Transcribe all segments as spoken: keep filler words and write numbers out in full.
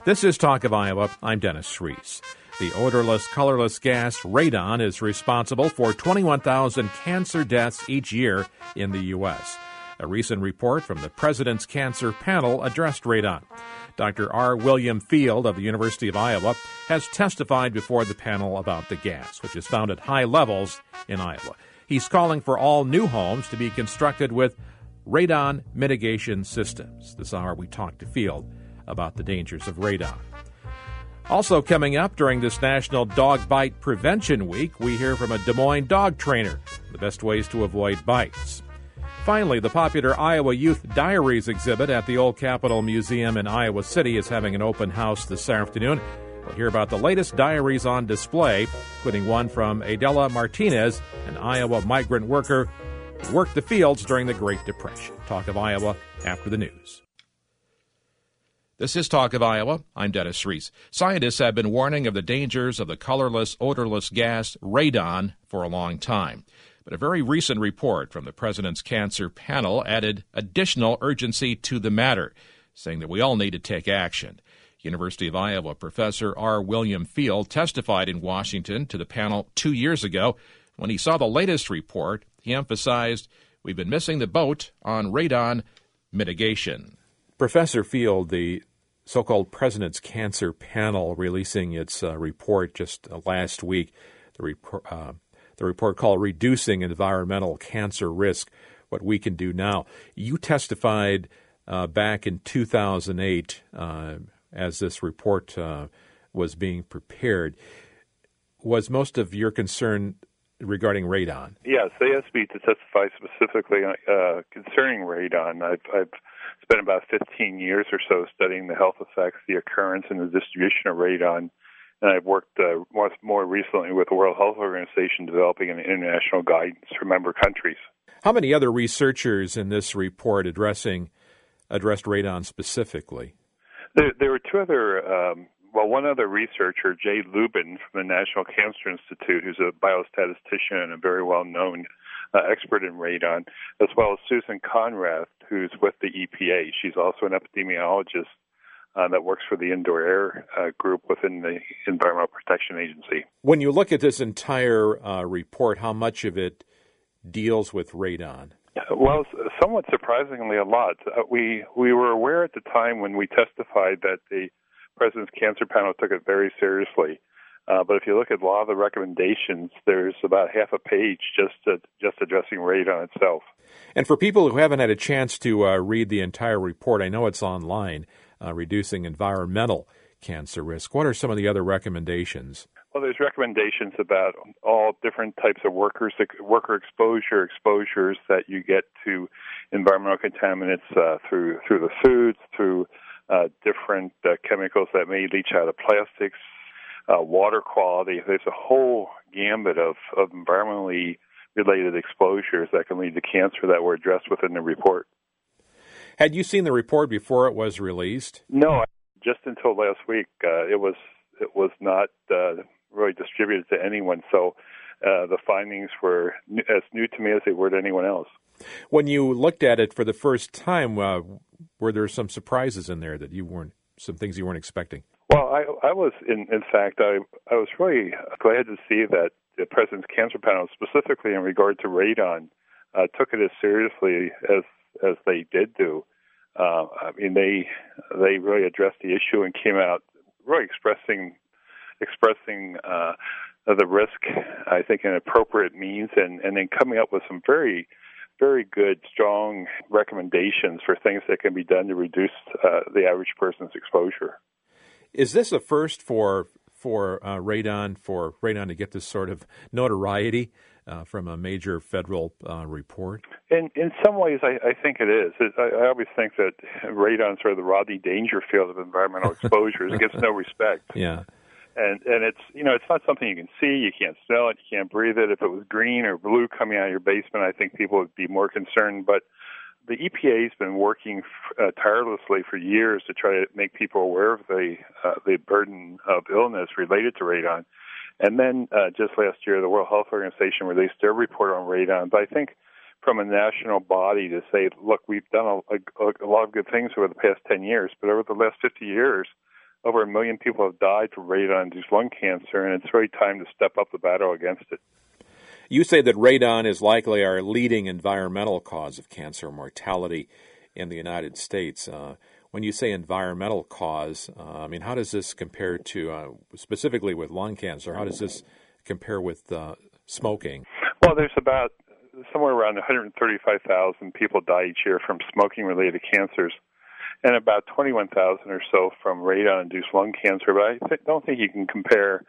This is Talk of Iowa. I'm Dennis Reese. The odorless, colorless gas radon is responsible for twenty-one thousand cancer deaths each year in the U S. A recent report from the President's Cancer Panel addressed radon. Doctor R. William Field of the University of Iowa has testified before the panel about the gas, which is found at high levels in Iowa. He's calling for all new homes to be constructed with radon mitigation systems. This hour we talk to Field about the dangers of radon. Also coming up during this National Dog Bite Prevention Week, we hear from a Des Moines dog trainer the best ways to avoid bites. Finally, the popular Iowa Youth Diaries exhibit at the Old Capitol Museum in Iowa City is having an open house this afternoon. We'll hear about the latest diaries on display, including one from Adela Martinez, an Iowa migrant worker who worked the fields during the Great Depression. Talk of Iowa after the news. This is Talk of Iowa. I'm Dennis Reese. Scientists have been warning of the dangers of the colorless, odorless gas radon for a long time. But a very recent report from the President's Cancer Panel added additional urgency to the matter, saying that we all need to take action. University of Iowa professor R. William Field testified in Washington to the panel two years ago. When he saw the latest report, he emphasized, we've been missing the boat on radon mitigation. Professor Field, the so-called President's Cancer Panel releasing its uh, report just uh, last week, the, report, uh, the report called Reducing Environmental Cancer Risk, What We Can Do Now. You testified uh, back in two thousand eight uh, as this report uh, was being prepared. Was most of your concern regarding radon? Yes, they asked me to testify specifically uh, concerning radon. I've, I've spent about fifteen years or so studying the health effects, the occurrence, and the distribution of radon. And I've worked uh, more, more recently with the World Health Organization developing an international guidance for member countries. How many other researchers in this report addressing addressed radon specifically? There, there were two other, um, well, one other researcher, Jay Lubin from the National Cancer Institute, who's a biostatistician and a very well-known uh, expert in radon, as well as Susan Conrath, who's with the E P A. She's also an epidemiologist uh, that works for the Indoor Air uh, group within the Environmental Protection Agency. When you look at this entire uh, report, how much of it deals with radon? Well, somewhat surprisingly, a lot. Uh, we we were aware at the time when we testified that the President's Cancer Panel took it very seriously. Uh, but if you look at a lot of the recommendations, there's about half a page just to, just addressing radon itself. And for people who haven't had a chance to uh, read the entire report, I know it's online, uh, Reducing Environmental Cancer Risk. What are some of the other recommendations? Well, there's recommendations about all different types of workers, worker exposure, exposures that you get to environmental contaminants uh, through through the foods, through uh, different uh, chemicals that may leach out of plastics, uh, water quality. There's a whole gambit of, of environmentally related exposures that can lead to cancer that were addressed within the report. Had you seen the report before it was released? No, just until last week. Uh, it was it was not uh, really distributed to anyone, so uh, the findings were as new to me as they were to anyone else. When you looked at it for the first time, uh, were there some surprises in there that you weren't, some things you weren't expecting? Well, I, I was, in, in fact, I, I was really glad to see that the President's Cancer Panel, specifically in regard to radon, uh, took it as seriously as as they did do. Uh, I mean, they they really addressed the issue and came out really expressing expressing uh, the risk, I think, in appropriate means, and, and then coming up with some very, very good, strong recommendations for things that can be done to reduce uh, the average person's exposure. Is this a first for for uh, radon for radon to get this sort of notoriety uh, from a major federal uh, report? In in some ways, I, I think it is. It, I, I always think that radon is sort of the Rodney Dangerfield of environmental exposures. It gets no respect. Yeah. And and it's, you know, it's not something you can see, you can't smell it, you can't breathe it. If it was green or blue coming out of your basement, I think people would be more concerned. But the E P A has been working uh, tirelessly for years to try to make people aware of the uh, the burden of illness related to radon. And then uh, just last year, the World Health Organization released their report on radon. But I think from a national body to say, look, we've done a, a, a lot of good things over the past ten years, but over the last fifty years, over a million people have died from radon-induced lung cancer, and it's really time to step up the battle against it. You say that radon is likely our leading environmental cause of cancer mortality in the United States. Uh, when you say environmental cause, uh, I mean, how does this compare to, uh, specifically with lung cancer, how does this compare with uh, smoking? Well, there's about somewhere around one hundred thirty-five thousand people die each year from smoking-related cancers, and about twenty-one thousand or so from radon-induced lung cancer. But I th- don't think you can compare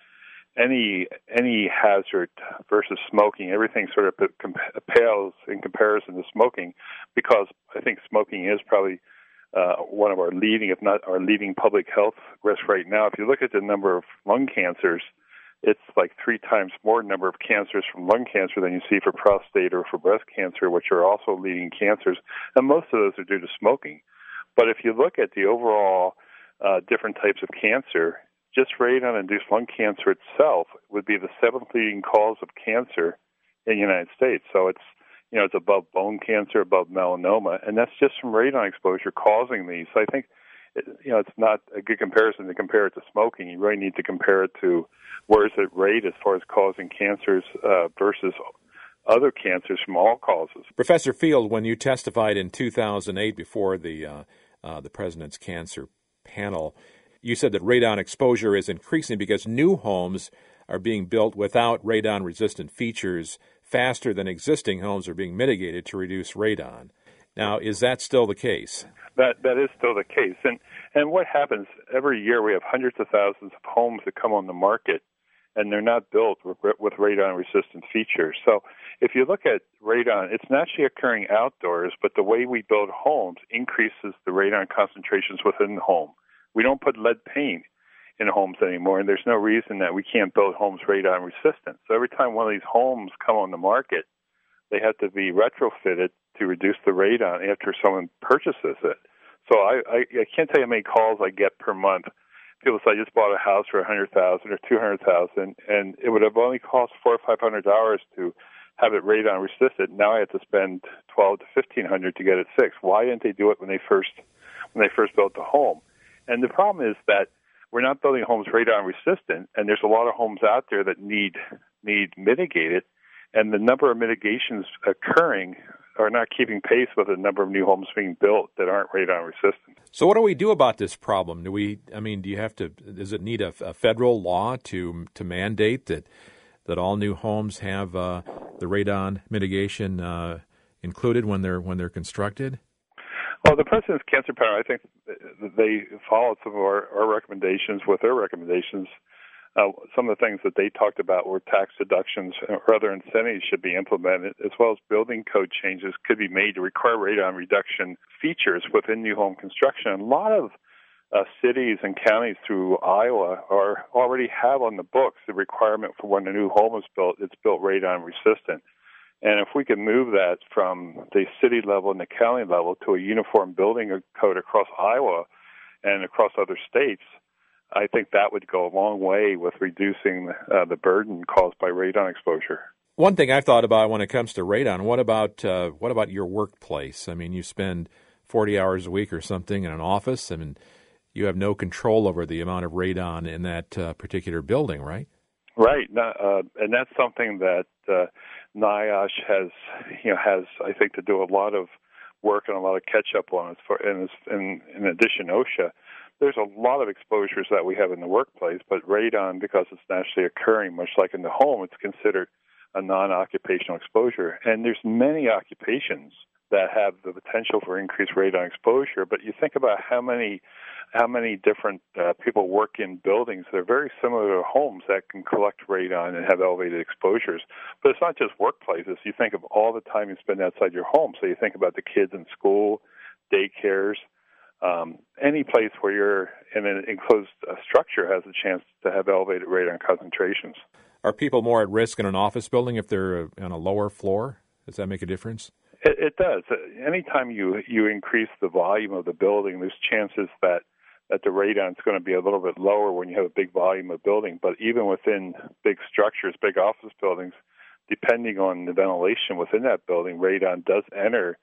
any any hazard versus smoking. Everything sort of p- pales in comparison to smoking, because I think smoking is probably uh, one of our leading, if not our leading, public health risks right now. If you look at the number of lung cancers, it's like three times more number of cancers from lung cancer than you see for prostate or for breast cancer, which are also leading cancers, and most of those are due to smoking. But if you look at the overall uh, different types of cancer, just radon-induced lung cancer itself would be the seventh leading cause of cancer in the United States. So it's, you know, it's above bone cancer, above melanoma, and that's just from radon exposure causing these. So I think, it, you know, it's not a good comparison to compare it to smoking. You really need to compare it to where is it rate as far as causing cancers uh, versus other cancers from all causes. Professor Field, when you testified in two thousand eight before the uh, uh, the President's Cancer Panel, you said that radon exposure is increasing because new homes are being built without radon-resistant features faster than existing homes are being mitigated to reduce radon. Now, is that still the case? That that is still the case. And and what happens, every year we have hundreds of thousands of homes that come on the market, and they're not built with, with radon-resistant features. So if you look at radon, it's naturally occurring outdoors, but the way we build homes increases the radon concentrations within the home. We don't put lead paint in homes anymore, and there's no reason that we can't build homes radon-resistant. So every time one of these homes come on the market, they have to be retrofitted to reduce the radon after someone purchases it. So I, I, I can't tell you how many calls I get per month. People say, I just bought a house for one hundred thousand dollars or two hundred thousand dollars, and it would have only cost four hundred dollars or five hundred dollars to have it radon resistant. Now I have to spend twelve to fifteen hundred dollars to get it fixed. Why didn't they do it when they first when they first built the home? And the problem is that we're not building homes radon resistant, and there's a lot of homes out there that need need mitigated, and the number of mitigations occurring are not keeping pace with the number of new homes being built that aren't radon resistant. So what do we do about this problem? Do we, I mean, do you have to, does it need a, a federal law to to mandate that that all new homes have uh, the radon mitigation uh, included when they're when they're constructed? Well, the President's Cancer Panel, I think they followed some of our, our recommendations with their recommendations. Uh, some of the things that they talked about were tax deductions or other incentives should be implemented, as well as building code changes could be made to require radon reduction features within new home construction. A lot of uh, cities and counties through Iowa are already have on the books the requirement for when a new home is built, it's built radon resistant. And if we can move that from the city level and the county level to a uniform building code across Iowa and across other states, I think that would go a long way with reducing uh, the burden caused by radon exposure. One thing I've thought about when it comes to radon, what about uh, what about your workplace? I mean, you spend forty hours a week or something in an office. I mean, you have no control over the amount of radon in that uh, particular building, right? Right, uh, and that's something that uh, NIOSH has, you know, has I think to do a lot of work and a lot of catch up on. For, and in, in addition, OSHA. There's a lot of exposures that we have in the workplace, but radon, because it's naturally occurring, much like in the home, it's considered a non-occupational exposure. And there's many occupations that have the potential for increased radon exposure, but you think about how many how many different uh, people work in buildings that are very similar to homes that can collect radon and have elevated exposures. But it's not just workplaces. You think of all the time you spend outside your home. So you think about the kids in school, daycares, Um, any place where you're in an enclosed uh, structure has a chance to have elevated radon concentrations. Are people more at risk in an office building if they're on a lower floor? Does that make a difference? It, it does. Anytime you, you increase the volume of the building, there's chances that, that the radon is going to be a little bit lower when you have a big volume of building. But even within big structures, big office buildings, depending on the ventilation within that building, radon does enter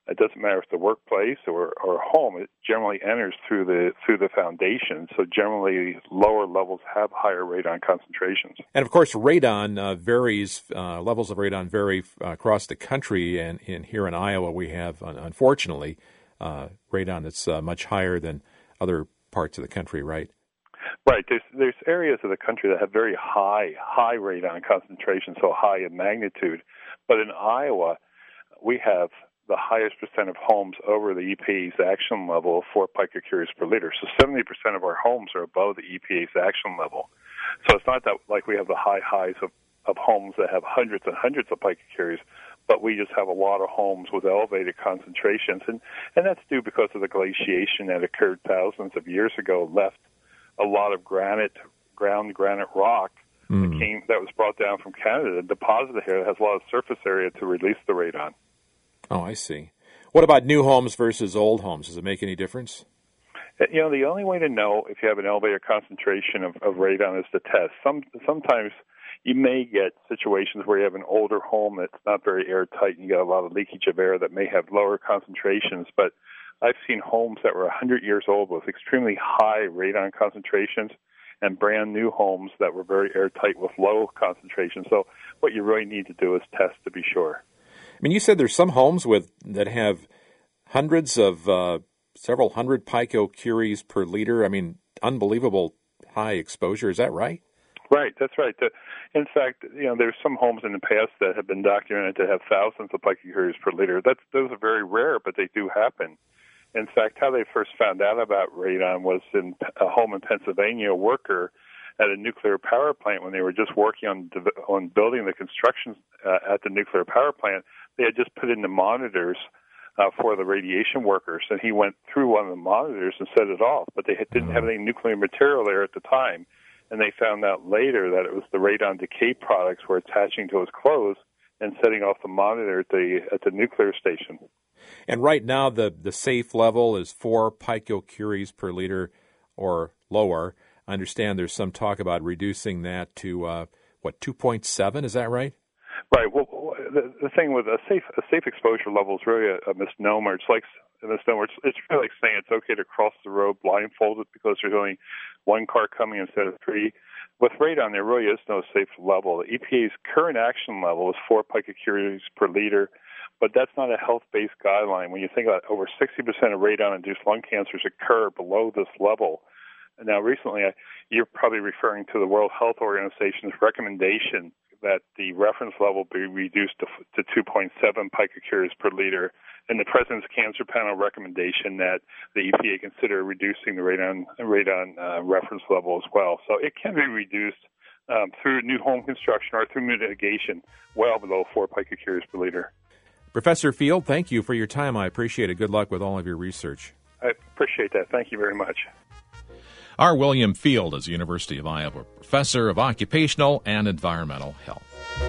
It doesn't matter if it's the workplace or, or home. It generally enters through the through the foundation. So generally, lower levels have higher radon concentrations. And of course, radon uh, varies. Uh, levels of radon vary uh, across the country. And in here in Iowa, we have, unfortunately, uh, radon that's uh, much higher than other parts of the country. Right. Right. There's there's areas of the country that have very high high radon concentration, so high in magnitude. But in Iowa, we have the highest percent of homes over the E P A's action level of four picocuries per liter. So seventy percent of our homes are above the E P A's action level. So it's not that like we have the high highs of, of homes that have hundreds and hundreds of picocuries, but we just have a lot of homes with elevated concentrations. And, and that's due because of the glaciation that occurred thousands of years ago, left a lot of granite, ground granite rock mm. that came that was brought down from Canada, deposited here, that has a lot of surface area to release the radon. Oh, I see. What about new homes versus old homes? Does it make any difference? You know, the only way to know if you have an elevated concentration of, of radon is to test. Some sometimes you may get situations where you have an older home that's not very airtight and you get a lot of leakage of air that may have lower concentrations, but I've seen homes that were one hundred years old with extremely high radon concentrations and brand new homes that were very airtight with low concentrations. So what you really need to do is test to be sure. I mean, you said there's some homes with that have hundreds of, uh, several hundred picocuries per liter. I mean, unbelievable high exposure. Is that right? Right, that's right. The, in fact, you know, there's some homes in the past that have been documented to have thousands of picocuries per liter. That's, those are very rare, but they do happen. In fact, how they first found out about radon was in a home in Pennsylvania, a worker at a nuclear power plant, when they were just working on on building the construction uh, at the nuclear power plant, they had just put in the monitors uh, for the radiation workers, and he went through one of the monitors and set it off, but they didn't have any nuclear material there at the time, and they found out later that it was the radon decay products were attaching to his clothes and setting off the monitor at the at the nuclear station. And right now, the, the safe level is four picocuries per liter or lower. I understand there's some talk about reducing that to, uh, what, two point seven? Is that right? Right. Well, the, the thing with a safe a safe exposure level is really a, a misnomer. It's like a misnomer. It's, it's really like saying it's okay to cross the road blindfolded because there's only one car coming instead of three. With radon, there really is no safe level. The E P A's current action level is four picocuries per liter, but that's not a health-based guideline. When you think about over sixty percent of radon-induced lung cancers occur below this level. Now, recently, you're probably referring to the World Health Organization's recommendation that the reference level be reduced to, to two point seven picocuries per liter, and the President's Cancer Panel recommendation that the E P A consider reducing the radon, radon uh, reference level as well. So it can be reduced um, through new home construction or through mitigation well below four picocuries per liter. Professor Field, thank you for your time. I appreciate it. Good luck with all of your research. I appreciate that. Thank you very much. R. William Field is a University of Iowa professor of occupational and environmental health.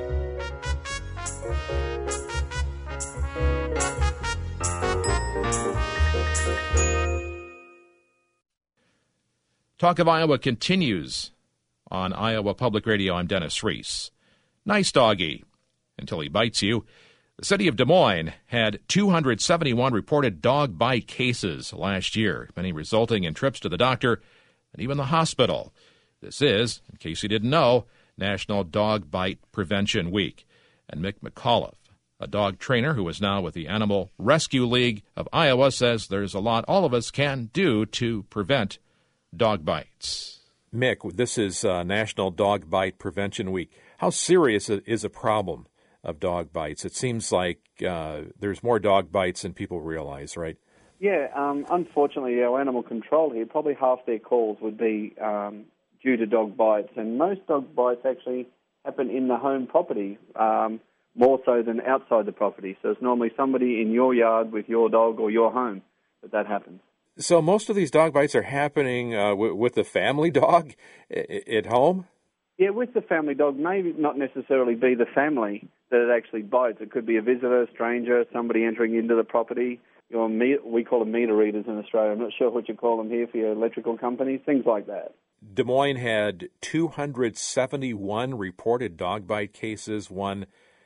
Talk of Iowa continues on Iowa Public Radio. I'm Dennis Reese. Nice doggy until he bites you. The city of Des Moines had two hundred seventy-one reported dog bite cases last year, many resulting in trips to the doctor and even the hospital. This is, in case you didn't know, National Dog Bite Prevention Week. And Mick McAuliffe, a dog trainer who is now with the Animal Rescue League of Iowa, says there's a lot all of us can do to prevent dog bites. Mick, this is uh, National Dog Bite Prevention Week. How serious is a problem of dog bites? It seems like uh, there's more dog bites than people realize, right? Yeah, um, unfortunately, our animal control here, probably half their calls would be um, due to dog bites, and most dog bites actually happen in the home property, um, more so than outside the property. So it's normally somebody in your yard with your dog or your home that that happens. So most of these dog bites are happening uh, w- with the family dog I- at home? Yeah, with the family dog, maybe not necessarily be the family that it actually bites. It could be a visitor, a stranger, somebody entering into the property. Your meter, we call them meter readers in Australia. I'm not sure what you call them here for your electrical companies, things like that. Des Moines had two hundred seventy-one reported dog bite cases, one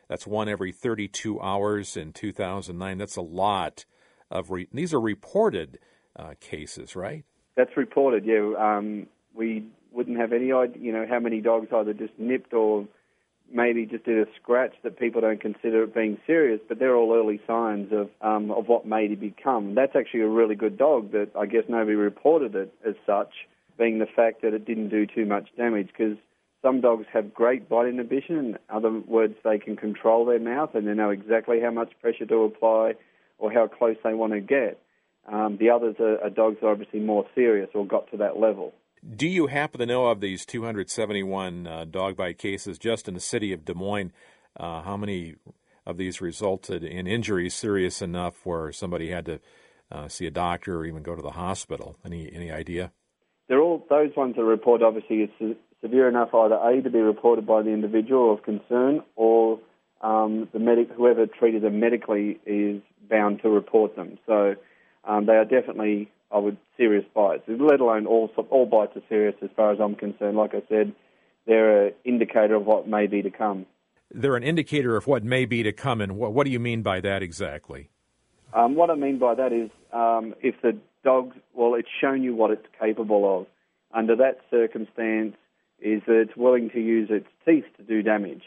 That's one every thirty-two hours in two thousand nine. That's a lot of re- these are reported uh, cases, right? That's reported, yeah. Um, we wouldn't have any idea, you know, how many dogs either just nipped or maybe just did a scratch that people don't consider it being serious, but they're all early signs of um, of what may become. That's actually a really good dog that I guess nobody reported it as such, being the fact that it didn't do too much damage, because some dogs have great bite inhibition. In other words, they can control their mouth and they know exactly how much pressure to apply or how close they want to get. Um, the others are, are dogs that are obviously more serious or got to that level. Do you happen to know of these two hundred seventy-one uh, dog bite cases just in the city of Des Moines, uh, how many of these resulted in injuries serious enough where somebody had to uh, see a doctor or even go to the hospital? Any any idea? They're all those ones that are reported. Obviously, it's se- severe enough either A, to be reported by the individual of concern, or um, the medic whoever treated them medically is bound to report them. So um, they are definitely, I would, serious bites, let alone all all bites are serious as far as I'm concerned. Like I said, they're an indicator of what may be to come. They're an indicator of what may be to come, and what, what do you mean by that exactly? Um, what I mean by that is um, if the dog, well, it's shown you what it's capable of. Under that circumstance is that it's willing to use its teeth to do damage,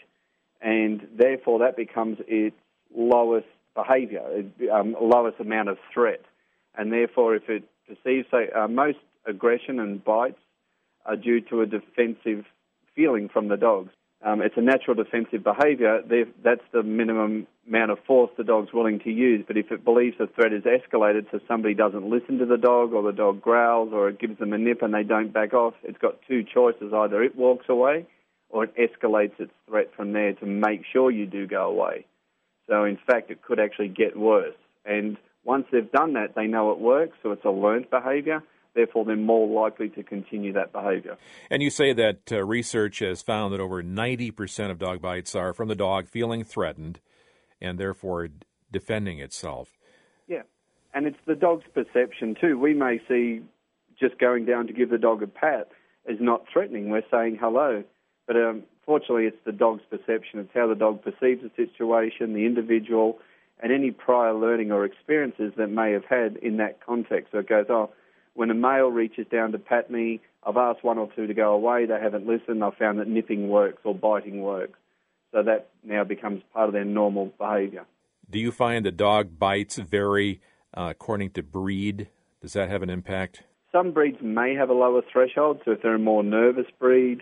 and therefore that becomes its lowest behaviour, um, lowest amount of threat. And therefore, if it perceives, say, uh, most aggression and bites are due to a defensive feeling from the dogs. Um, it's a natural defensive behaviour. That's the minimum amount of force the dog's willing to use. But if it believes the threat is escalated, so somebody doesn't listen to the dog, or the dog growls, or it gives them a nip and they don't back off, it's got two choices. Either it walks away, or it escalates its threat from there to make sure you do go away. So, in fact, it could actually get worse. And once they've done that, they know it works, so it's a learnt behaviour. Therefore, they're more likely to continue that behaviour. And you say that uh, research has found that over ninety percent of dog bites are from the dog feeling threatened and therefore defending itself. Yeah, and it's the dog's perception too. We may see just going down to give the dog a pat as not threatening. We're saying hello. But um, fortunately, it's the dog's perception. It's how the dog perceives the situation, the individual, and any prior learning or experiences that may have had in that context. So it goes, oh, when a male reaches down to pat me, I've asked one or two to go away, they haven't listened, I've found that nipping works or biting works. So that now becomes part of their normal behaviour. Do you find that dog bites vary uh, according to breed? Does that have an impact? Some breeds may have a lower threshold, so if they're a more nervous breed,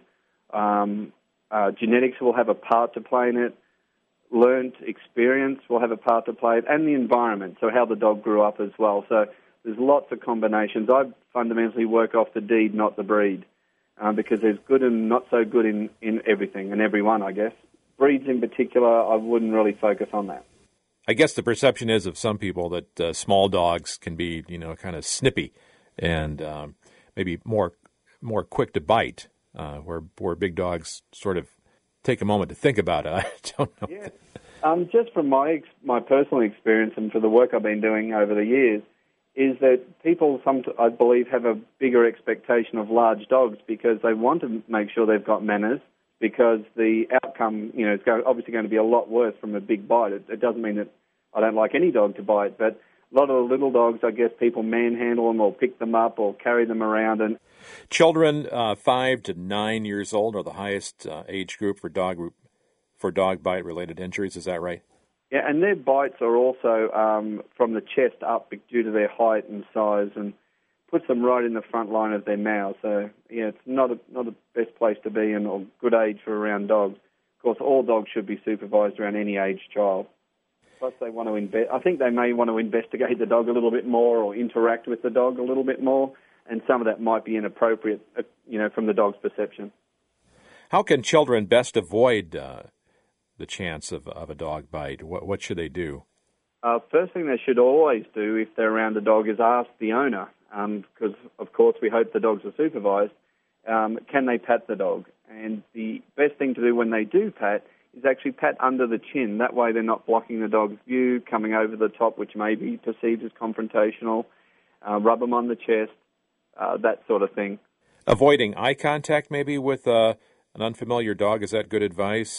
um, uh, genetics will have a part to play in it, learnt experience will have a part to play, and the environment, so how the dog grew up as well. So there's lots of combinations. I fundamentally work off the deed, not the breed, um, because there's good and not so good in, in everything, and everyone, I guess. Breeds in particular, I wouldn't really focus on that. I guess the perception is of some people that uh, small dogs can be, you know, kind of snippy and um, maybe more more quick to bite, uh, where where big dogs sort of take a moment to think about it. I don't know. Yeah. Um, just from my ex- my personal experience and for the work I've been doing over the years, is that people, some, I believe, have a bigger expectation of large dogs because they want to make sure they've got manners, because the outcome, you know, is going, obviously going to be a lot worse from a big bite. It, it doesn't mean that I don't like any dog to bite, but a lot of the little dogs, I guess, people manhandle them or pick them up or carry them around. And children uh, five to nine years old are the highest uh, age group for dog for dog bite related injuries. Is that right? Yeah, and their bites are also um, from the chest up due to their height and size, and puts them right in the front line of their mouth. So, yeah, it's not a, not the best place to be and or good age for around dogs. Of course, all dogs should be supervised around any aged child. Plus, they want to inve- I think they may want to investigate the dog a little bit more or interact with the dog a little bit more, and some of that might be inappropriate, uh, you know, from the dog's perception. How can children best avoid uh, the chance of, of a dog bite? What, what should they do? Uh, first thing they should always do if they're around a dog is ask the owner, because, um, of course, we hope the dogs are supervised, um, can they pat the dog? And the best thing to do when they do pat is actually pat under the chin. That way they're not blocking the dog's view, coming over the top, which may be perceived as confrontational. Uh, rub them on the chest, uh, that sort of thing. Avoiding eye contact maybe with uh, an unfamiliar dog, is that good advice?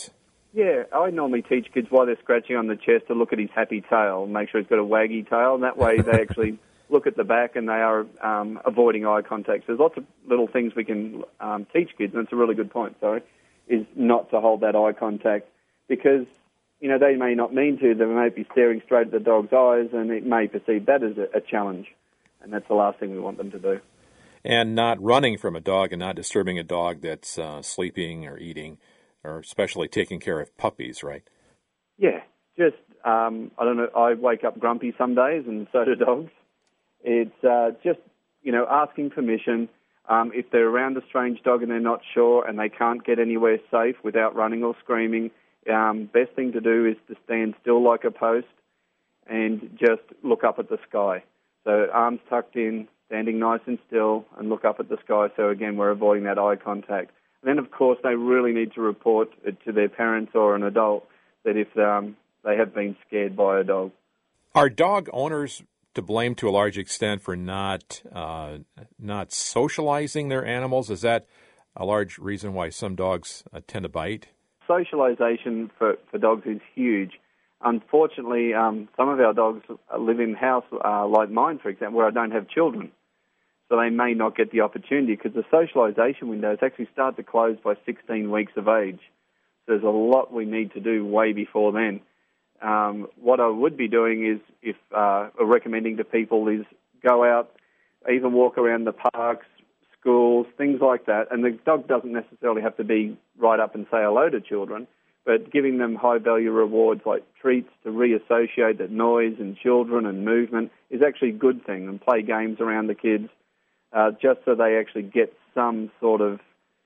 Yeah, I normally teach kids while they're scratching on the chest to look at his happy tail and make sure he's got a waggy tail, and that way they actually look at the back and they are um, avoiding eye contact. So there's lots of little things we can um, teach kids, and it's a really good point, sorry, is not to hold that eye contact because, you know, they may not mean to. They may be staring straight at the dog's eyes, and it may perceive that as a, a challenge, and that's the last thing we want them to do. And not running from a dog and not disturbing a dog that's uh, sleeping or eating, or especially taking care of puppies, right? Yeah, just, um, I don't know, I wake up grumpy some days, and so do dogs. It's uh, just, you know, asking permission. Um, if they're around a strange dog and they're not sure and they can't get anywhere safe without running or screaming, um, best thing to do is to stand still like a post and just look up at the sky. So arms tucked in, standing nice and still, and look up at the sky. So, again, we're avoiding that eye contact. And then, of course, they really need to report it to their parents or an adult that if um, they have been scared by a dog. Are dog owners to blame to a large extent for not uh, not socializing their animals? Is that a large reason why some dogs uh, tend to bite? Socialization for, for dogs is huge. Unfortunately, um, some of our dogs live in house, uh, like mine, for example, where I don't have children. So they may not get the opportunity because the socialization windows actually start to close by sixteen weeks of age. So there's a lot we need to do way before then. Um, what I would be doing is, if uh, recommending to people is go out, even walk around the parks, schools, things like that. And the dog doesn't necessarily have to be right up and say hello to children, but giving them high-value rewards like treats to reassociate that noise and children and movement is actually a good thing, and play games around the kids uh, just so they actually get some sort of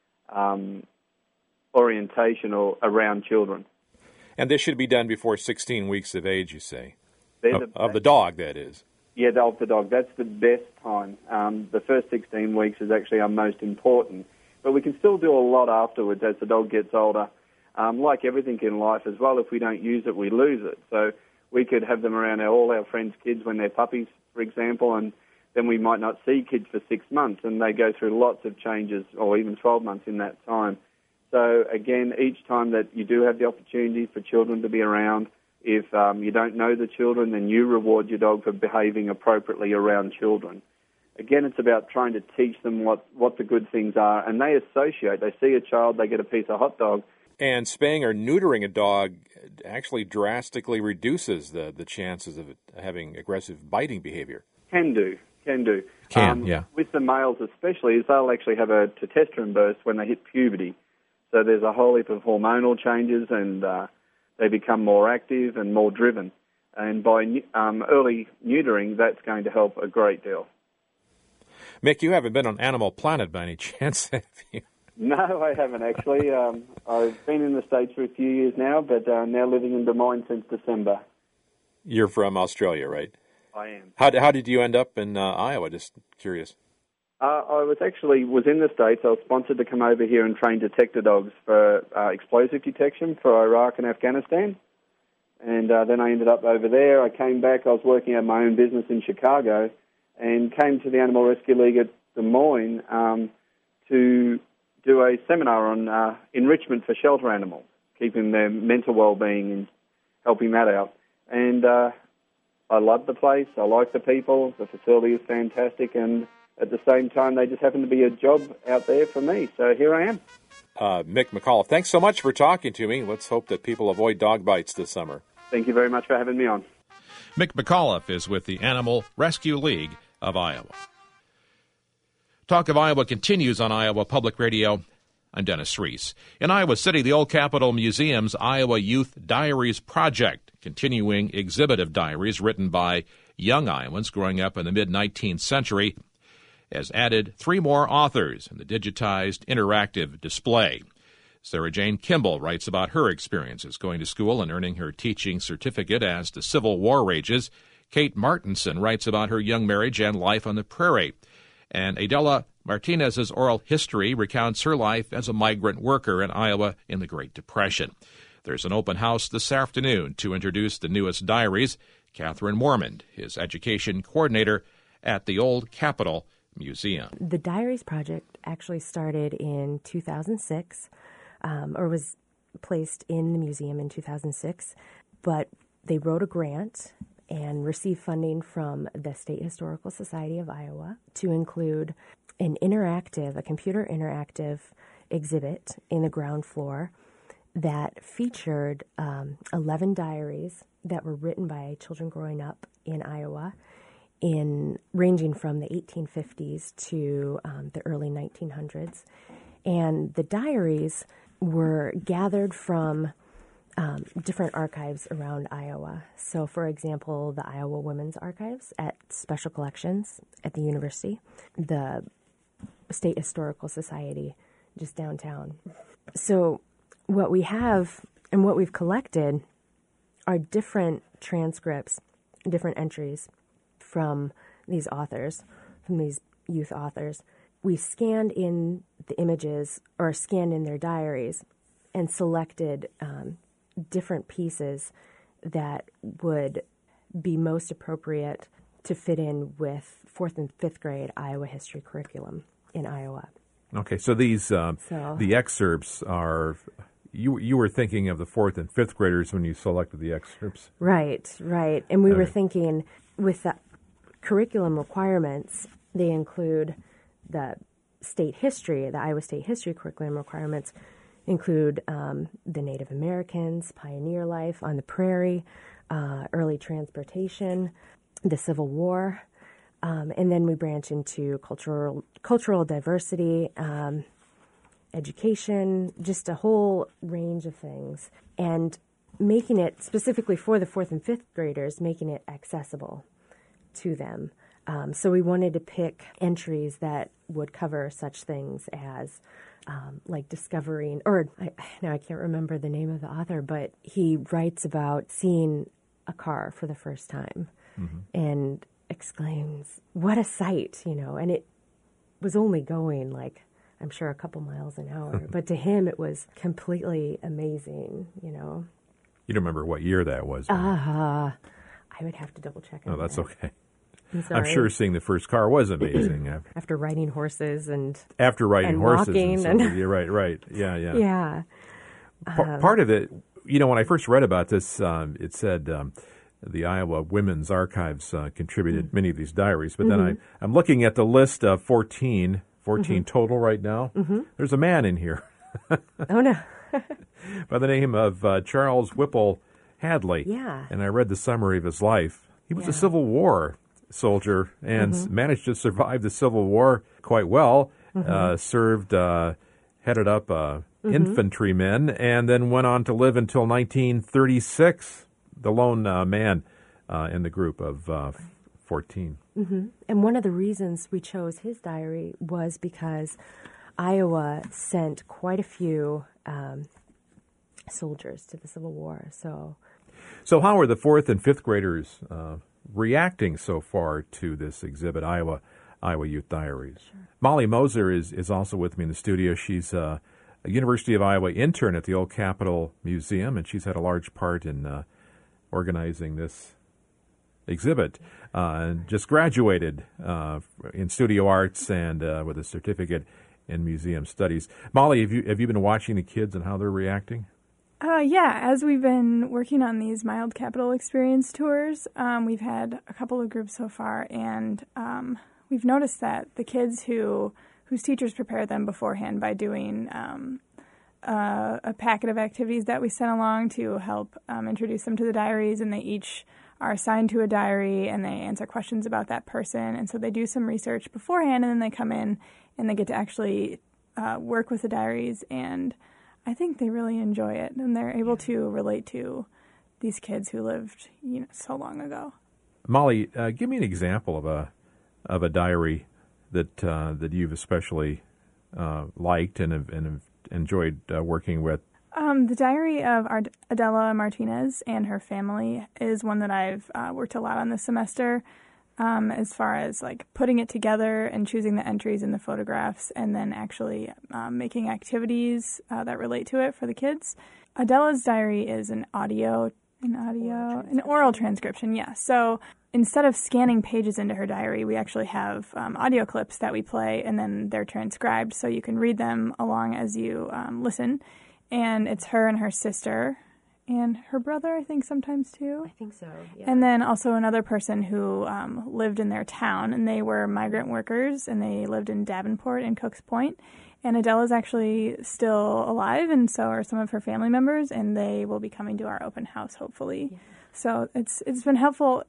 um, orientation or around children. And this should be done before sixteen weeks of age, you say? Of, the, of the dog, that is. Yeah, of the dog. That's the best time. Um, the first sixteen weeks is actually our most important. But we can still do a lot afterwards as the dog gets older. Um, like everything in life as well, if we don't use it, we lose it. So we could have them around our, all our friends' kids when they're puppies, for example, and then we might not see kids for six months, and they go through lots of changes, or even twelve months in that time. So, again, each time that you do have the opportunity for children to be around, if um, you don't know the children, then you reward your dog for behaving appropriately around children. Again, it's about trying to teach them what, what the good things are, and they associate. They see a child, they get a piece of hot dog. And spaying or neutering a dog actually drastically reduces the, the chances of it having aggressive biting behavior. Can do, can do. Can, um, yeah. With the males especially, is they'll actually have a testosterone burst when they hit puberty. So there's a whole heap of hormonal changes, and uh, they become more active and more driven. And by um, early neutering, that's going to help a great deal. Mick, you haven't been on Animal Planet by any chance, have you? No, I haven't actually. Um, I've been in the States for a few years now, but uh, now living in Des Moines since December. You're from Australia, right? I am. How, how did you end up in uh, Iowa? Just curious. Uh, I was actually was in the States. I was sponsored to come over here and train detector dogs for uh, explosive detection for Iraq and Afghanistan. And uh, then I ended up over there. I came back. I was working at my own business in Chicago and came to the Animal Rescue League at Des Moines um, to do a seminar on uh, enrichment for shelter animals, keeping their mental well-being and helping that out. And uh, I love the place. I like the people. The facility is fantastic, and at the same time, they just happen to be a job out there for me. So here I am. Uh, Mick McAuliffe, thanks so much for talking to me. Let's hope that people avoid dog bites this summer. Thank you very much for having me on. Mick McAuliffe is with the Animal Rescue League of Iowa. Talk of Iowa continues on Iowa Public Radio. I'm Dennis Reese. In Iowa City, the Old Capitol Museum's Iowa Youth Diaries Project, continuing exhibit of diaries written by young Iowans growing up in the mid-nineteenth century, has added three more authors in the digitized interactive display. Sarah Jane Kimball writes about her experiences going to school and earning her teaching certificate as the Civil War rages. Kate Martinson writes about her young marriage and life on the prairie. And Adela Martinez's oral history recounts her life as a migrant worker in Iowa in the Great Depression. There's an open house this afternoon to introduce the newest diaries. Catherine Mormond, his education coordinator at the Old Capitol Museum. The Diaries Project actually started in two thousand six, um, or was placed in the museum in two thousand six, but they wrote a grant and received funding from the State Historical Society of Iowa to include an interactive, a computer interactive exhibit in the ground floor that featured um, eleven diaries that were written by children growing up in Iowa, in ranging from the eighteen fifties to um, the early nineteen hundreds. And the diaries were gathered from um, different archives around Iowa. So, for example, the Iowa Women's Archives at Special Collections at the university, the State Historical Society just downtown. So what we have and what we've collected are different transcripts, different entries from these authors, from these youth authors. We scanned in the images or scanned in their diaries and selected um, different pieces that would be most appropriate to fit in with fourth and fifth grade Iowa history curriculum in Iowa. Okay, so these um, So- the excerpts are you you were thinking of the fourth and fifth graders when you selected the excerpts. Right, right. And we were Okay. thinking with the curriculum requirements, they include the state history, the Iowa State history curriculum requirements include um, the Native Americans, pioneer life on the prairie, uh, early transportation, the Civil War, um, and then we branch into cultural cultural diversity, um, education, just a whole range of things, and making it specifically for the fourth and fifth graders, making it accessible to them. Um, so we wanted to pick entries that would cover such things as um, like discovering, or I, now I can't remember the name of the author, but he writes about seeing a car for the first time mm-hmm. and exclaims, "What a sight!" You know, and it was only going like, I'm sure, a couple miles an hour, but to him it was completely amazing. You know. You don't remember what year that was? Ah, uh, I would have to double check. Oh, that's that. okay. I'm, I'm sure seeing the first car was amazing. After riding horses and after riding and horses, walking and, and yeah, right, right, yeah, yeah, yeah. Pa- Um, part of it, you know, when I first read about this, um, it said um, the Iowa Women's Archives uh, contributed mm-hmm. many of these diaries. But mm-hmm. then I, I'm looking at the list of fourteen, fourteen mm-hmm. total right now. Mm-hmm. There's a man in here. Oh no, by the name of uh, Charles Whipple Hadley. Yeah, and I read the summary of his life. He was yeah. a Civil War soldier and mm-hmm. managed to survive the Civil War quite well. Mm-hmm. Uh, served, uh, headed up uh, mm-hmm. infantrymen, and then went on to live until nineteen thirty-six, the lone uh, man uh, in the group of uh, fourteen. Mm-hmm. And one of the reasons we chose his diary was because Iowa sent quite a few um, soldiers to the Civil War. So, so how are the fourth and fifth graders uh, reacting so far to this exhibit, Iowa Iowa Youth Diaries? Sure. Molly Moser is, is also with me in the studio. She's uh, a University of Iowa intern at the Old Capitol Museum, and she's had a large part in uh, organizing this exhibit. Uh, and just graduated uh, in studio arts and uh, with a certificate in museum studies. Molly, have you have you been watching the kids and how they're reacting? Uh, yeah, as we've been working on these Mild Capital Experience tours, um, we've had a couple of groups so far, and um, we've noticed that the kids who whose teachers prepare them beforehand by doing um, uh, a packet of activities that we sent along to help um, introduce them to the diaries, and they each are assigned to a diary, and they answer questions about that person, and so they do some research beforehand, and then they come in and they get to actually uh, work with the diaries, and I think they really enjoy it, and they're able to relate to these kids who lived, you know, so long ago. Molly, uh, give me an example of a of a diary that uh, that you've especially uh, liked and have, and have enjoyed uh, working with. Um, the diary of Ard- Adela Martinez and her family is one that I've uh, worked a lot on this semester. Um, as far as like putting it together and choosing the entries and the photographs, and then actually um, making activities uh, that relate to it for the kids. Adela's diary is an audio, an audio, an oral transcription. Yeah. So instead of scanning pages into her diary, we actually have um, audio clips that we play, and then they're transcribed, so you can read them along as you um, listen. and it's her and her sister and her brother, I think, sometimes too. I think so, yeah. And then also another person who um, lived in their town, and they were migrant workers, and they lived in Davenport and Cooks Point. And Adela's actually still alive, and so are some of her family members, and they will be coming to our open house, hopefully. Yeah. So it's it's been helpful.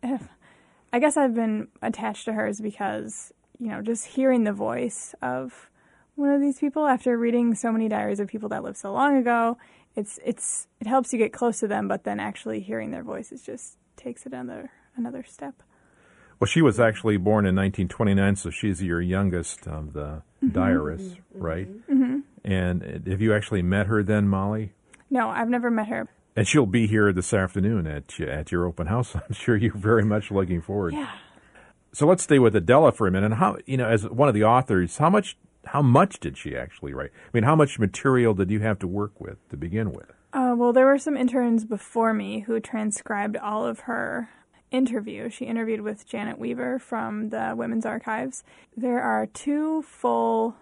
I guess I've been attached to hers because, you know, just hearing the voice of one of these people after reading so many diaries of people that lived so long ago, it's it's it helps you get close to them, but then actually hearing their voices just takes it another another step. Well, she was actually born in nineteen twenty-nine, so she's your youngest of the mm-hmm. diarists, mm-hmm. right? Mm-hmm. And have you actually met her then, Molly? No, I've never met her. And she'll be here this afternoon at at your open house. I'm sure you're very much looking forward. Yeah. So let's stay with Adela for a minute. How, you know, as one of the authors, how much how much did she actually write? I mean, how much material did you have to work with to begin with? Uh, well, there were some interns before me who transcribed all of her interview. She interviewed with Janet Weaver from the Women's Archives. There are two full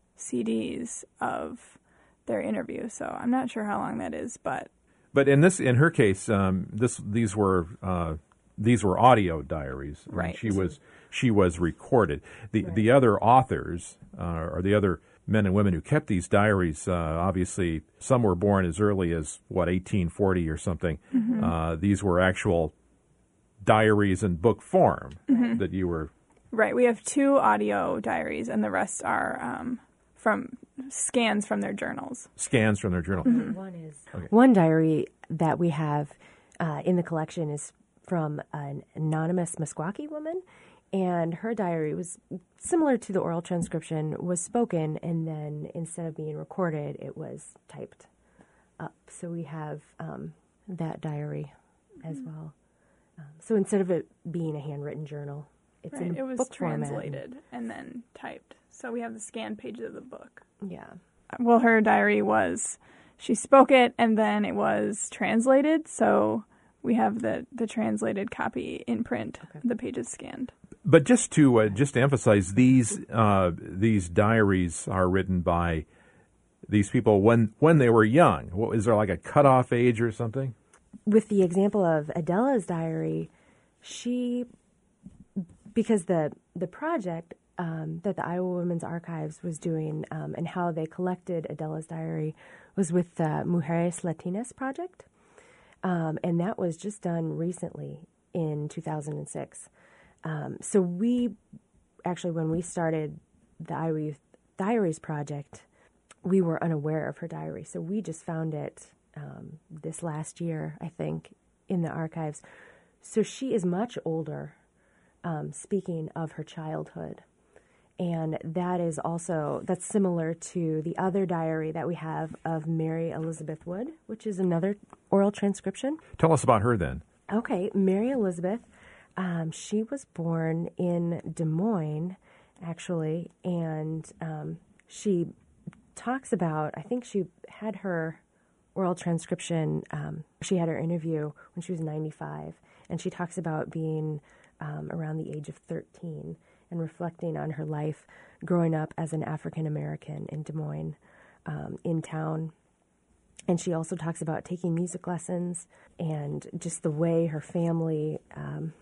C Ds of their interview, so I'm not sure how long that is, but but in this in her case, um, this these were uh, these were audio diaries. Right. I mean, she was she was recorded. The right. the other authors uh, or the other men and women who kept these diaries, uh, obviously some were born as early as what eighteen forty or something. Mm-hmm. Uh, these were actual diaries in book form mm-hmm. that you were... Right. We have two audio diaries, and the rest are um, from scans from their journals. Scans from their journal. Mm-hmm. One is okay. One diary that we have uh, in the collection is from an anonymous Meskwaki woman, and her diary was similar to the oral transcription, was spoken, and then instead of being recorded, it was typed up. So we have um, that diary as well. Um, so instead of it being a handwritten journal, it's right. in it was book translated format. And then typed. So we have the scanned pages of the book. Yeah. Well, her diary was, she spoke it, and then it was translated. So we have the, the translated copy in print, okay. the pages scanned. But just to uh, just to emphasize, these uh, these diaries are written by these people when when they were young. What, is there like a cutoff age or something? With the example of Adela's diary, she, because the the project um, that the Iowa Women's Archives was doing um, and how they collected Adela's diary was with the Mujeres Latinas project, um, and that was just done recently in two thousand six. Um, so we actually, when we started the Iowa Youth Diaries project, we were unaware of her diary, so we just found it Um, this last year, I think, in the archives. So she is much older, um, speaking of her childhood. And that is also, that's similar to the other diary that we have of Mary Elizabeth Wood, which is another oral transcription. Tell us about her then. Okay, Mary Elizabeth, um, she was born in Des Moines, actually, and um, she talks about, I think she had her oral transcription, um, she had her interview when she was ninety-five, and she talks about being um, around the age of thirteen and reflecting on her life growing up as an African-American in Des Moines, um, in town. And she also talks about taking music lessons and just the way her family um,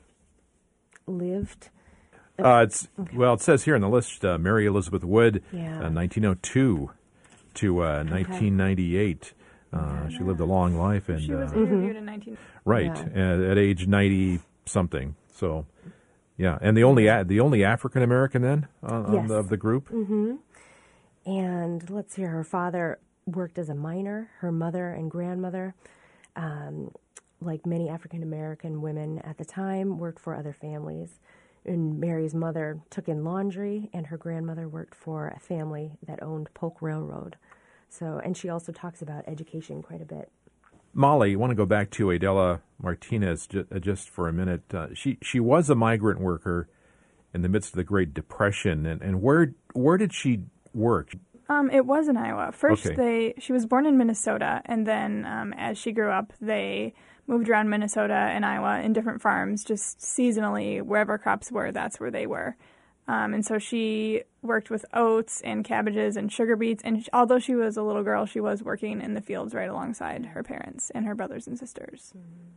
lived. Uh, it's okay. Well, it says here in the list, uh, Mary Elizabeth Wood, yeah. uh, nineteen oh two to uh, okay. nineteen ninety-eight. Uh, she lived a long life, and she was uh, interviewed in nineteen right yeah. at, at age ninety something. So, yeah, and the only the only African American then uh, yes. the, of the group. Mm-hmm. And let's see, her father worked as a miner. Her mother and grandmother, um, like many African American women at the time, worked for other families. And Mary's mother took in laundry, and her grandmother worked for a family that owned Polk Railroad. So, and she also talks about education quite a bit. Molly, you want to go back to Adela Martinez ju- uh, just for a minute. Uh, she she was a migrant worker in the midst of the Great Depression, and, and where where did she work? Um, it was in Iowa. First, okay. they she was born in Minnesota, and then um, as she grew up, they moved around Minnesota and Iowa in different farms, just seasonally, wherever crops were, that's where they were. Um, and so she worked with oats and cabbages and sugar beets. And she, although she was a little girl, she was working in the fields right alongside her parents and her brothers and sisters. Mm-hmm.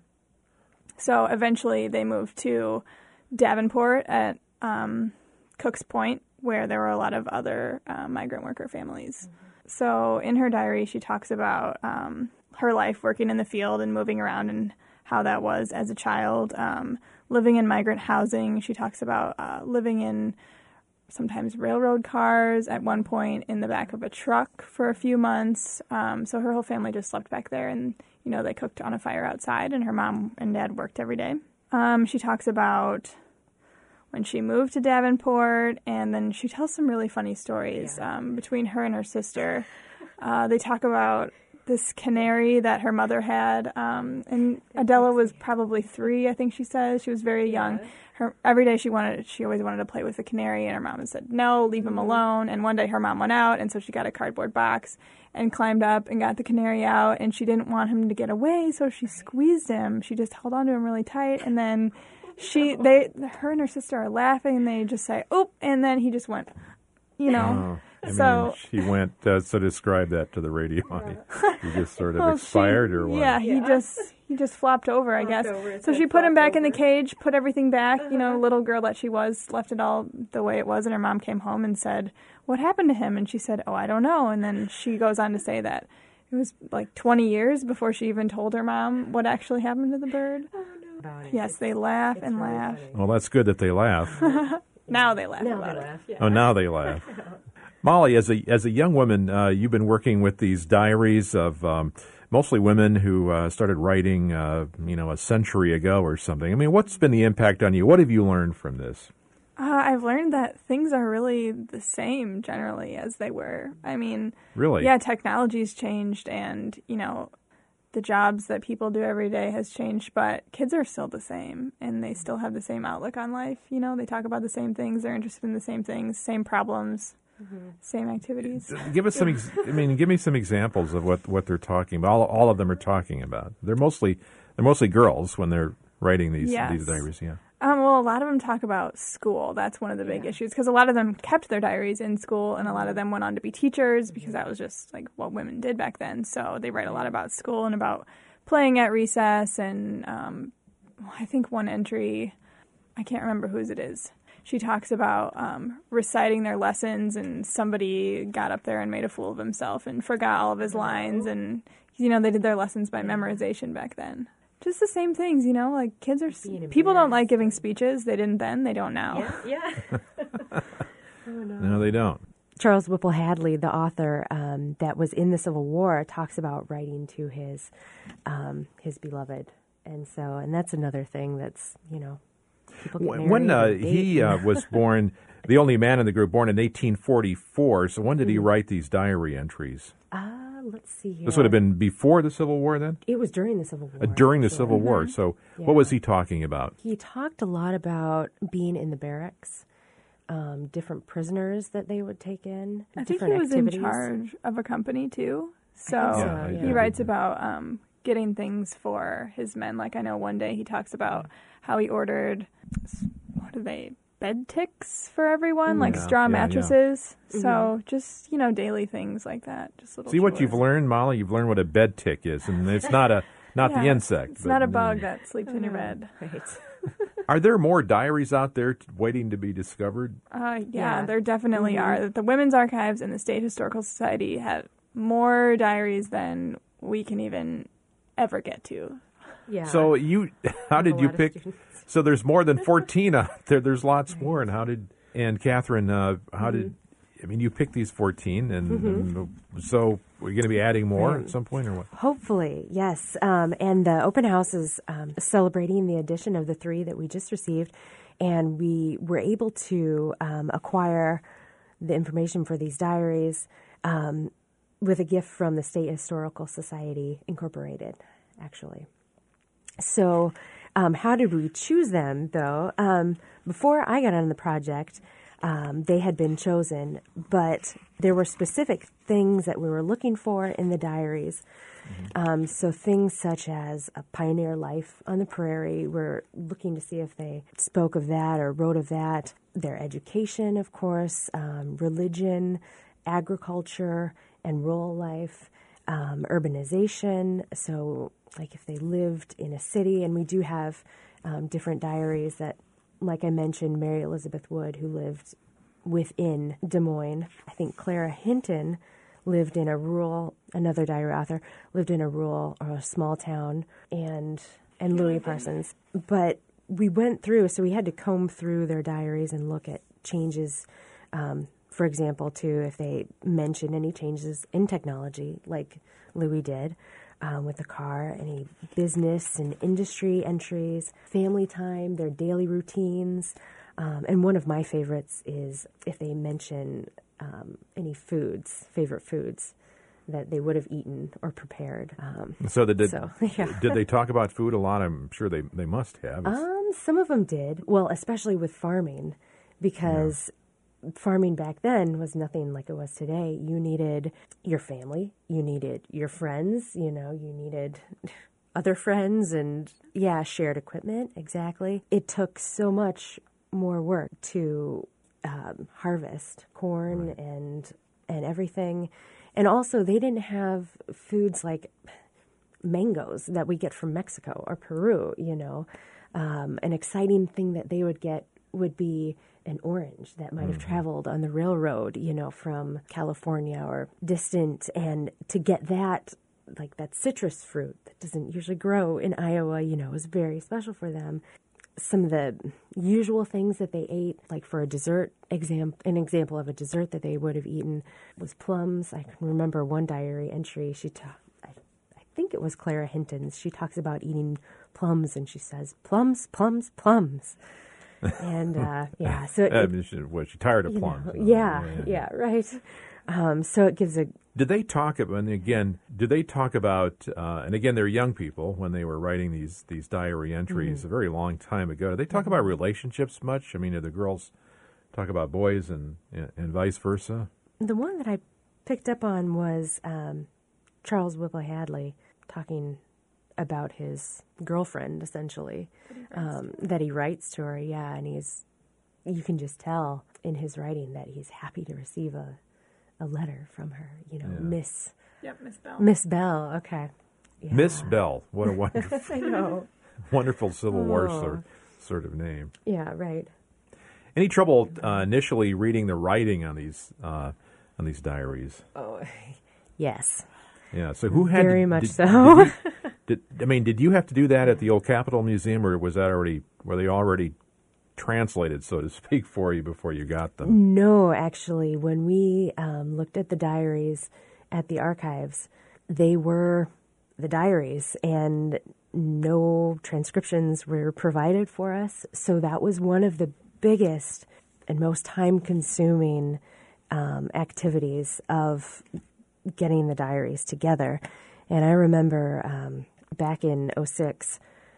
So eventually they moved to Davenport at um, Cook's Point, where there were a lot of other uh, migrant worker families. Mm-hmm. So in her diary, she talks about um, her life working in the field and moving around and how that was as a child, um, living in migrant housing. She talks about uh, living in sometimes railroad cars, at one point in the back of a truck for a few months. Um, so her whole family just slept back there, and, you know, they cooked on a fire outside, and her mom and dad worked every day. Um, she talks about when she moved to Davenport, and then she tells some really funny stories yeah. um, between her and her sister. Uh, they talk about this canary that her mother had, um, and Adela was probably three, I think she says. She was very young. Her every day she wanted, she always wanted to play with the canary, and her mom said, no, leave him alone. And one day her mom went out, and so she got a cardboard box and climbed up and got the canary out, and she didn't want him to get away, so she squeezed him. She just held on to him really tight, and then she, they, her and her sister are laughing, and they just say, oop, and then he just went, you know. Oh. I so mean, she went, uh, so describe that to the radio. He just sort of well, expired she, or what? Yeah, he yeah. just he just flopped over, I flopped guess. Over, so she put him back over. in the cage, put everything back, you know, little girl that she was, left it all the way it was, and her mom came home and said, what happened to him? And she said, oh, I don't know. And then she goes on to say that it was like twenty years before she even told her mom what actually happened to the bird. Oh, no. Yes, they laugh it's and really laugh. funny. Well, that's good that they laugh. Now they laugh now about they it. laugh, yeah. Oh, now they laugh. Molly, as a as a young woman, uh, you've been working with these diaries of um, mostly women who uh, started writing, uh, you know, a century ago or something. I mean, what's been the impact on you? What have you learned from this? Uh, I've learned that things are really the same generally as they were. I mean, really, yeah, technology's changed, and you know, the jobs that people do every day has changed, but kids are still the same, and they still have the same outlook on life. You know, they talk about the same things, they're interested in the same things, same problems. Mm-hmm. Same activities. Give us some. Ex- I mean, give me some examples of what, what they're talking about. All all of them are talking about. They're mostly they're mostly girls when they're writing these yes. these diaries. Yeah. Um, well, a lot of them talk about school. That's one of the big yeah. issues, because a lot of them kept their diaries in school, and a lot of them went on to be teachers, because that was just like what women did back then. So they write a lot about school and about playing at recess. And um, I think one entry, I can't remember whose it is. She talks about um, reciting their lessons, and somebody got up there and made a fool of himself and forgot all of his lines. And, you know, they did their lessons by memorization back then. Just the same things, you know, like kids are, people don't like giving speeches. They didn't then, they don't now. Yeah. yeah. oh, no. no, they don't. Charles Whipple Hadley, the author um, that was in the Civil War, talks about writing to his um, his beloved. And so, and that's another thing that's, you know, when uh, he uh, was born, the only man in the group, born in eighteen forty-four, so when did he write these diary entries? Uh, let's see here. This would have been before the Civil War then? It was during the Civil War. Uh, during the sure. Civil mm-hmm. War. So yeah. what was he talking about? He talked a lot about being in the barracks, um, different prisoners that they would take in, I think different he was activities. in charge of a company too. So, Yeah, so yeah. he writes about um, getting things for his men. Like I know one day he talks about how he ordered, what are they, bed ticks for everyone, like Yeah, straw yeah, mattresses. yeah. So Mm-hmm. just, you know, daily things like that. Just little See what chores. you've learned, Molly? You've learned what a bed tick is, and it's not a not Yeah, the insect. It's but, not a uh, bug that sleeps in your bed. Right. Are there more diaries out there t- waiting to be discovered? Uh, yeah, Yeah. there definitely Mm-hmm. are. The Women's Archives and the State Historical Society have more diaries than we can even ever get to. Yeah. So you, how A did you lot of pick? students. So there's more than fourteen out there. There's lots more. And how did? And Catherine, uh, how Mm-hmm. did? I mean, you picked these fourteen, and, and so we're going to be adding more Right. at some point, or what? Hopefully, yes. Um, and the open house is um, celebrating the addition of the three that we just received, and we were able to um, acquire the information for these diaries um, with a gift from the State Historical Society Incorporated, actually. So um, how did we choose them, though? Um, before I got on the project, Um, they had been chosen, but there were specific things that we were looking for in the diaries. Mm-hmm. Um, so things such as a pioneer life on the prairie, we're looking to see if they spoke of that or wrote of that. Their education, of course, um, religion, agriculture, and rural life, um, urbanization. So like if they lived in a city, and we do have um, different diaries that, like I mentioned, Mary Elizabeth Wood, who lived within Des Moines. I think Clara Hinton lived in a rural, another diary author, lived in a rural or a small town, and and Louis Parsons. But we went through, so we had to comb through their diaries and look at changes, um, for example, too, if they mentioned any changes in technology, like Louis did, Um, with the car, any business and industry entries, family time, their daily routines. Um, and one of my favorites is if they mention um, any foods, favorite foods that they would have eaten or prepared. Um, so, they did, so yeah. did they talk about food a lot? I'm sure they, they must have. Um, some of them did. Well, especially with farming, because yeah. farming back then was nothing like it was today. You needed your family, you needed your friends, you know, you needed other friends and, yeah, shared equipment, exactly. It took so much more work to um, harvest corn right. and and everything. And also, they didn't have foods like mangoes that we get from Mexico or Peru, you know. Um, an exciting thing that they would get would be an orange that might have mm-hmm. traveled on the railroad, you know, from California or distant. And to get that, like that citrus fruit that doesn't usually grow in Iowa, you know, was very special for them. Some of the usual things that they ate, like for a dessert, exam- an example of a dessert that they would have eaten was plums. I can remember one diary entry. She ta- I, I think it was Clara Hinton's. She talks about eating plums, and she says, plums, plums, plums. And, uh, yeah, so... It, uh, she, was she tired of plums? Know, yeah, yeah, yeah, right. Um, so it gives a... Did they talk about, and again, did they talk about, uh, and again, they're young people when they were writing these, these diary entries mm-hmm. a very long time ago. Did they talk mm-hmm. about relationships much? I mean, did the girls talk about boys and, and vice versa? The one that I picked up on was um, Charles Whipple Hadley talking about his girlfriend, essentially, um, that he writes to her, yeah, and he's, you can just tell in his writing that he's happy to receive a, a letter from her, you know, yeah. Miss... Yep, Miss Bell. Miss Bell, okay. Yeah. Miss Bell, what a wonderful, I know. wonderful Civil oh. War sort, sort of name. Yeah, right. Any trouble uh, initially reading the writing on these uh, on these diaries? Oh, yes. Yeah. So who had very to, much did, so? Did you, did, I mean, did you have to do that at the old Capitol Museum, or was that already were they already translated, so to speak, for you before you got them? No, actually, when we um, looked at the diaries at the archives, they were the diaries, and no transcriptions were provided for us. So that was one of the biggest and most time-consuming um, activities of getting the diaries together. And I remember um, back in oh six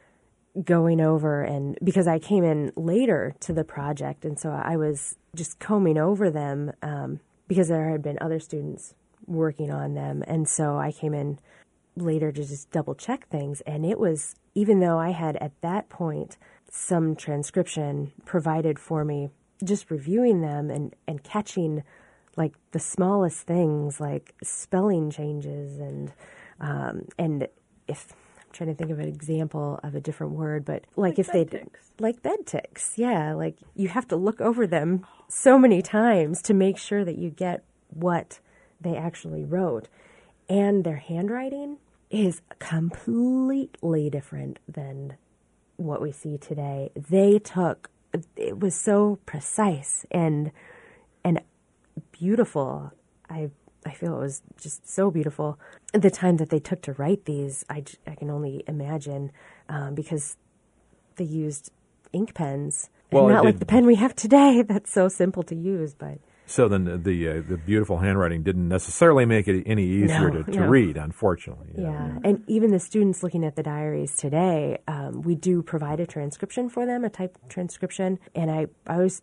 going over, and because I came in later to the project, and so I was just combing over them um, because there had been other students working on them. And so I came in later to just double check things. And it was, even though I had at that point some transcription provided for me, just reviewing them and, and catching like the smallest things like spelling changes and um, and if I'm trying to think of an example of a different word, but like, like if they like bed ticks, yeah, like you have to look over them so many times to make sure that you get what they actually wrote, and their handwriting is completely different than what we see today. They took it was so precise and and beautiful. I I feel it was just so beautiful. The time that they took to write these, I, I can only imagine, um, because they used ink pens. Well, not did, like the pen we have today that's so simple to use. But so then the the, uh, the beautiful handwriting didn't necessarily make it any easier no, to, to no. read, unfortunately. Yeah. yeah, and even the students looking at the diaries today, um, we do provide a transcription for them, a typed transcription, and I, I was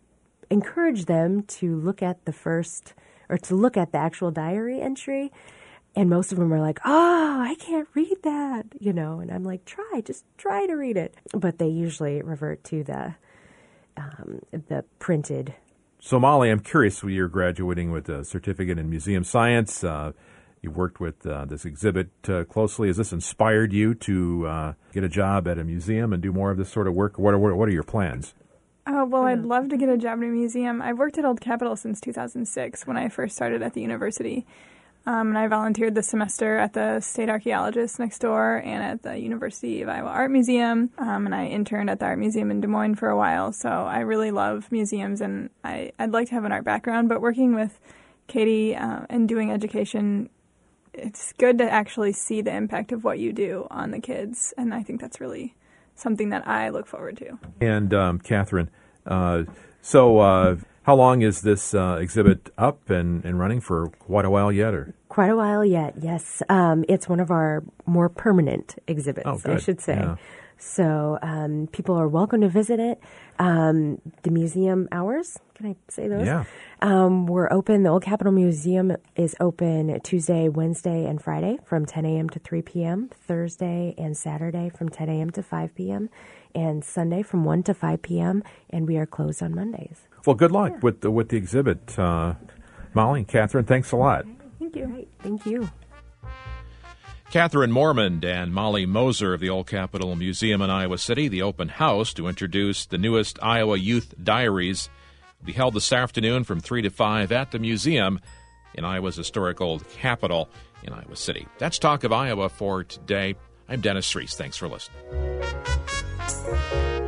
encourage them to look at the first, or to look at the actual diary entry. And most of them are like, oh, I can't read that, you know. And I'm like, try, just try to read it. But they usually revert to the um, the printed. So, Molly, I'm curious, you're graduating with a certificate in museum science. Uh, you've worked with uh, this exhibit uh, closely. Has this inspired you to uh, get a job at a museum and do more of this sort of work? What are, what are your plans? Oh, well, I'd love to get a job in a museum. I've worked at Old Capitol since two thousand six when I first started at the university. Um, and I volunteered this semester at the State Archaeologist next door and at the University of Iowa Art Museum. Um, and I interned at the Art Museum in Des Moines for a while. So I really love museums, and I, I'd like to have an art background. But working with Katie uh, and doing education, it's good to actually see the impact of what you do on the kids. And I think that's really something that I look forward to. And um, Catherine, uh, so... Uh, How long is this uh, exhibit up and, and running? For quite a while yet? Or Quite a while yet, yes. Um, it's one of our more permanent exhibits, oh, good. I should say. Yeah. So um, people are welcome to visit it. Um, the museum hours, can I say those? Yeah. Um, we're open. The Old Capitol Museum is open Tuesday, Wednesday, and Friday from ten a.m. to three p.m., Thursday and Saturday from ten a.m. to five p.m., and Sunday from one to five p.m., and we are closed on Mondays. Well, good luck Yeah. with the, with the exhibit, uh, Molly and Catherine. Thanks a lot. Thank you. Great. Thank you. Catherine Mormond and Molly Moser of the Old Capitol Museum in Iowa City. The open house to introduce the newest Iowa Youth Diaries will be held this afternoon from three to five at the museum in Iowa's historic Old Capitol in Iowa City. That's Talk of Iowa for today. I'm Dennis Reese. Thanks for listening.